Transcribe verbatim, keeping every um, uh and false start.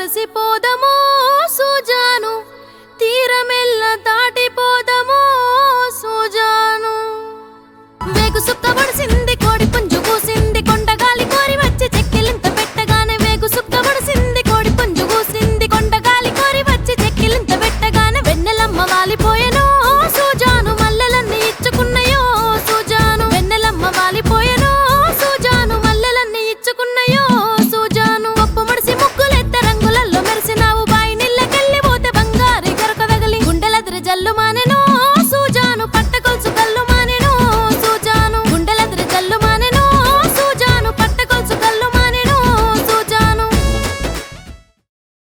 కలిసిపోదమో సుజాను తీరమెల్ల దాటిపోదమో సుజాను వేగు సుక్క వడిసింది కోడి పుంజు కూసింది కొండగాలి కోరి వచ్చి చెక్కిలింత పెట్టగానే వేగు సుక్క వడిసింది కోడి పుంజు కూసింది కొండగాలి కోరి వచ్చి చెక్కిలింత పెట్టగానే వెన్నెలమ్మ వాలిపోయెనో సుజాను మల్లెలన్నీ ఇచ్చుకున్నయో సుజాను వెన్నెలమ్మ వాలిపోయెనో సుజాను మల్లెలన్నీ ఇచ్చుకున్నయో సుజాను ఒప్పు మడిసి ముగ్గులెత్త రంగులల్లో మెరిసినావు బాయి నీళ్ళకెళ్ళి పోతే బంగారి గరక తగిలి గుండెలదిరి జల్లుమాన